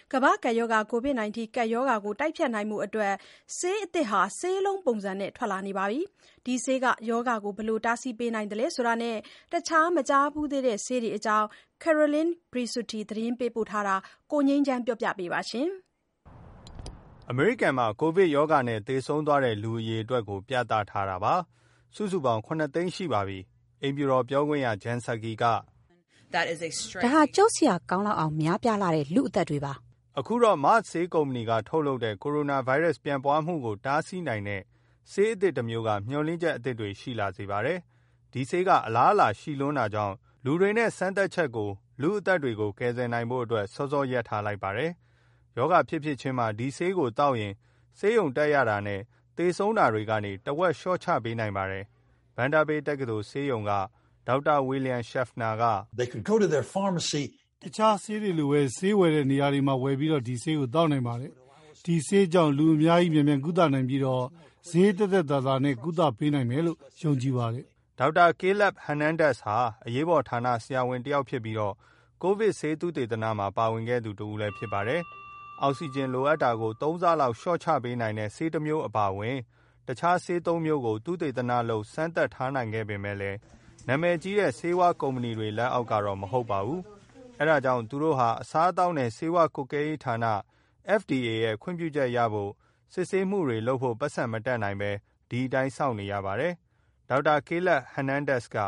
ကမ္ဘာ့ကပ်ရောဂါ COVID-19 ကပ်ရောဂါကို တိုက်ဖျက်နိုင်ဖို့အတွက် ဆေးအသစ်ဟာ ဆေးလုံးပုံစံနဲ့ ထွက်လာနေပါပြီ။ ဒီဆေးက ရောဂါကို ဘယ်လိုတားဆီးပေးနိုင်သလဲဆိုတာနဲ့ တခြားမကြားဖူးသေးတဲ့ဆေးတွေအကြောင်း Caroline Presutti သတင်းပေးပို့ထားတာကို ကိုငြိမ်းချမ်းက ပြောပြပါမယ်။ အမေရိကန်မှာ ကိုဗစ်ရောဂါနဲ့သေဆုံးသွားတဲ့လူအရေအတွက်ကို ပြသထားတာပါ။ စုစုပေါင်း ၇ သိန်းရှိပါပြီ။ အိမ်ဖြူတော်ပြောခွင့်ရ Jen Psaki ကဒါဟာကြောက်စရာကောင်းလောက်အောင်များပြားလှတဲ့လူ့အသက်တွေပါ။ အခုတော့ Merck ဆေးကုမ္ပဏီကထုတ်လုပ်တဲ့ ကိုရိုနာဗိုင်းရပ်စ်ပြန့်ပွားမှုကိုတားဆီးနိုင်တဲ့ဆေးအသစ်တမျိုးက မျှော်လင့်ချက်အသစ်တွေရှိလာစေပါတယ်။ ဒီဆေးက အလားအလာရှိလွန်းတာကြောင့် လူတွေနဲ့စမ်းသပ်ချက်ကို လူ့အသက်တွေကိုကယ်ဆယ်နိုင်ဖို့အတွက် စောစောရပ်ထားလိုက်ပါတယ်။ ရောဂါဖြစ်ဖြစ်ချင်းမှာ ဒီဆေးကိုသောက်ရင် ဆေးရုံတက်ရတာနဲ့ သေဆုံးတာတွေကနေ တဝက်လျှော့ချပေးနိုင်ပါတယ်။ Vanderbilt တက္ကသိုလ်ဆေးရုံက ဒေါက်တာ William Schaffner ကတခြားဆေးတွေလိုပဲ ဆေးဝယ်တဲ့နေရာတွေမှာဝယ်ပြီးဒီဆေးကိုသောက်နိုင်ပါတယ်။ ဒီဆေးကြောင့်လူအများကြီးမြန်မြန်ကုသနိုင်ပြီးဈေးသက်သက်သာသာနဲ့ကုသပေးနိုင်မယ်လို့ယုံကြည်ပါတယ်။ ဒေါက်တာ Caleb Hernandez ဟာ အရေးပေါ်ဌာနဆရာဝန်တယောက်ဖြစ်ပြီး ကိုဗစ်ဆေးသုတေသနမှာပါဝင်ခဲ့သူတဦးလည်းဖြစ်ပါတယ်။ အောက်ဆီဂျင်လိုအပ်တာကို ၃ ဆလောက်လျှော့ချပေးနိုင်တဲ့ဆေးတမျိုးအပါအဝင် တခြားဆေး ၃ မျိုးကို သုတေသနလုပ်စမ်းသပ်ထားနိုင်ခဲ့ပေမဲ့ နာမည်ကြီးတဲ့ဆေးဝါးကုမ္ပဏီတွေလက်အောက်တော့မဟုတ်ပါဘူး။ အဲဒါကြောင့် သူတို့ဟာ အစားအသောက်နဲ့ဆေးဝါးကွပ်ကဲရေးဌာန FDA ရဲ့ ခွင့်ပြုချက်ရဖို့ စစ်ဆေးမှုတွေလုပ်ဖို့ ပိုက်ဆံမတတ်နိုင်ဘဲ ဒီအတိုင်းစောင့်နေရပါတယ်။ ဒေါက်တာ Caleb Hernandez က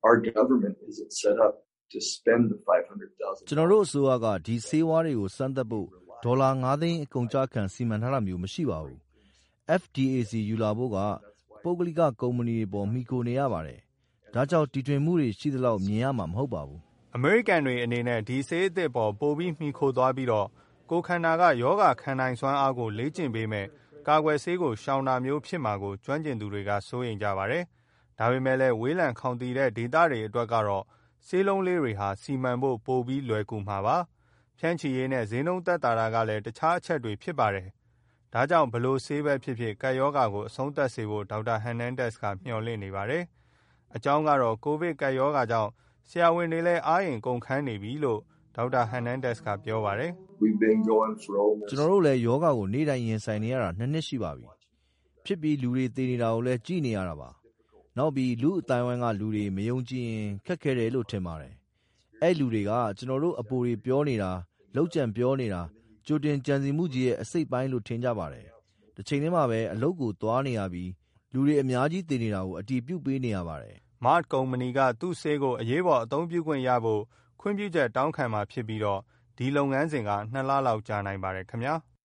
ကျနော်တို့အစိုးရက ဒီဆေးဝါးတွေကိုစမ်းသပ်ဖို့ ဒေါ်လာ ၅ သိန်းအကုန်အကျခံစီမံထားတာမျိုးမရှိပါဘူး။ FDA ဆီယူလာဖို့က ပုဂ္ဂလိကကုမ္ပဏီတွေပေါ်မှီခိုနေရပါတယ်။ ဒါကြောင့်တီထွင်မှုတွေရှိသလောက်မြင်ရမှာမဟုတ်ပါဘူး။ အမေရိကန်တွေအနေနဲ့ ဒီဆေးအသစ်အပေါ်ပိုပြီးမှီခိုသွားပြီး ကိုယ်ခန္ဓာက ရောဂါခံနိုင်စွမ်းအားကိုလေ့ကျင့်ပေးမယ့် ကာကွယ်ဆေးကိုရှောင်တာမျိုးဖြစ်မှာကို ကျွမ်းကျင်သူတွေကစိုးရိမ်ကြပါတယ်။ ဒါပေမဲ့လည်း ဝေးလံခေါင်သီတဲ့ဒေသတွေအတွက်ကတော့ ဆေးလုံးလေးတွေဟာ စီမံဖို့ပိုပြီးလွယ်ကူမှာပါ။ ဖြန့်ချိရေးနဲ့ဈေးနှုန်းသက်သာတာကလည်း တခြားအချက်တွေဖြစ်ပါတယ်။ ဒါကြောင့် ဘယ်လိုဆေးပဲဖြစ်ဖြစ် ကပ်ရောဂါကိုအဆုံးသတ်စေဖို့ ဒေါက်တာ Hernandez က မျှော်လင့်နေပါတယ်။ အကြောင်းကတော့ ကိုဗစ်ကပ်ရောဂါကြောင့် ဆရာဝန်တွေလည်း အားအင်ကုန်ခမ်းနေပြီလို့ ဒေါက်တာ Hernandez ကပြောပါတယ်။ကျနော်တို့လည်းရောဂါကိုနေ့တိုင်းရင်ဆိုင်နေရတာ 2 နှစ်ရှိပါပြီ။ ဖြစ်ပြီးလူတွေသေနေတာကိုလည်းကြည့်နေရတာပါ။ နောက်ပြီးလူ့အသိုင်းအဝိုင်းကလူတွေမယုံကြည်ရင်ခက်ခဲတယ်လို့ထင်ပါတယ်။ အဲဒီလူတွေက ကျနော်တို့အပိုတွေပြောနေတာ၊ လုပ်ကြံပြောနေတာ ကြိုတင်ကြံစည်မှုကြီးရဲ့အစိတ်အပိုင်းလို့ထင်ကြပါတယ်။ တချိန်တည်းမှာပဲ အလုပ်ကိုသွားနေရပြီး လူတွေအများကြီးသေနေတာကိုအတည်ပြုပေးနေရပါတယ်။ Merck ကုမ္ပဏီက သူ့ဆေးကိုအရေးပေါ်အသုံးပြုခွင့်ရဖို့ ခွင့်ပြုချက်တောင်းခံမှာဖြစ်ပြီး ဒီလုပ်ငန်းစဉ်က 2 လလောက်ကြာနိုင်ပါတယ်ခင်ဗျာ။